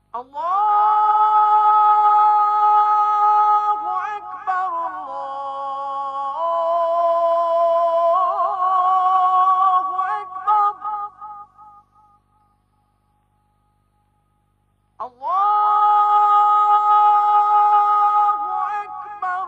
الله أكبر الله أكبر الله أكبر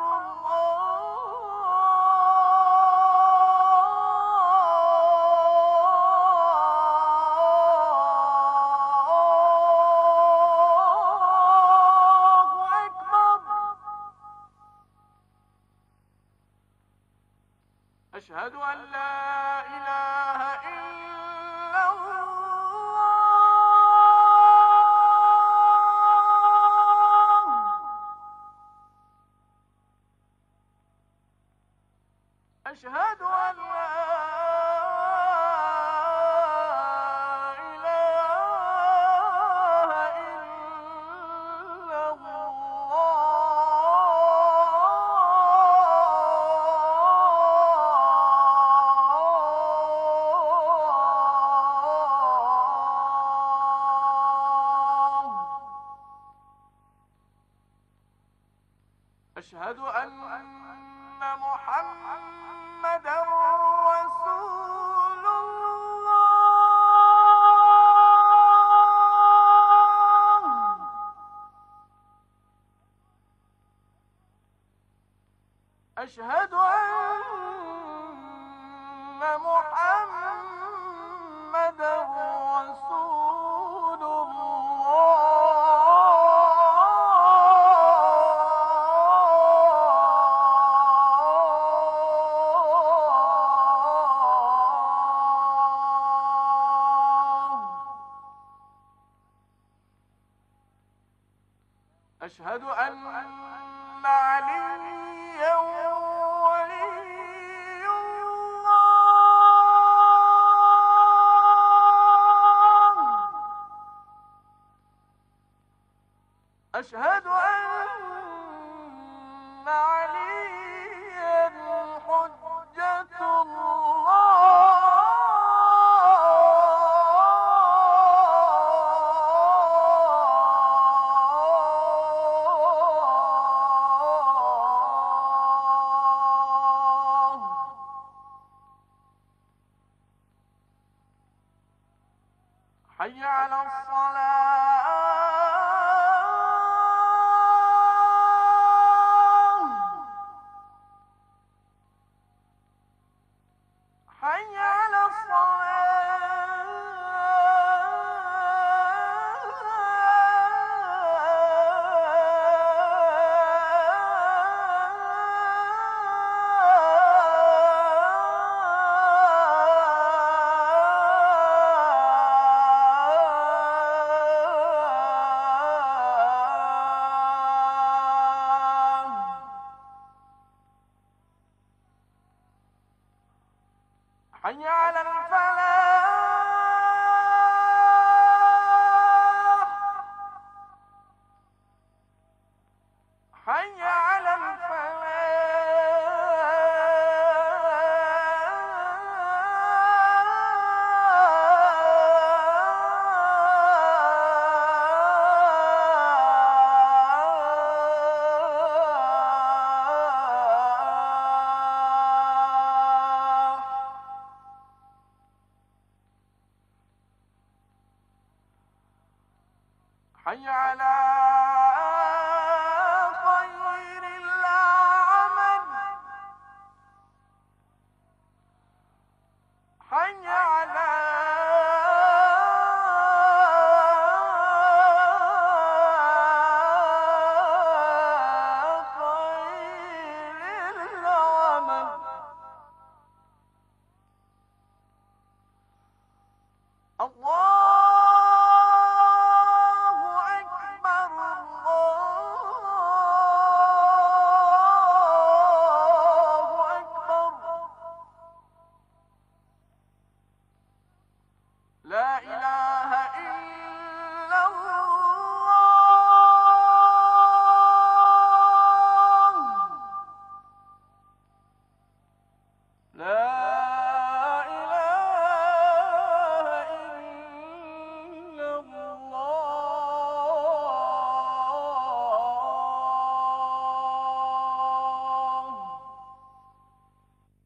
الله أكبر. أشهد أن لا إله إلا الله. أشهد أن لا إله إلا الله. أشهد أن محمدا رسول الله. أشهد أن محمدا رسول الله. أشهد أن عليا ولي الله. أشهد أن عليا حجة الله. حي على الصلاة. حي على الصلاة. حي على الفلاح. حي على الفلاح. حي على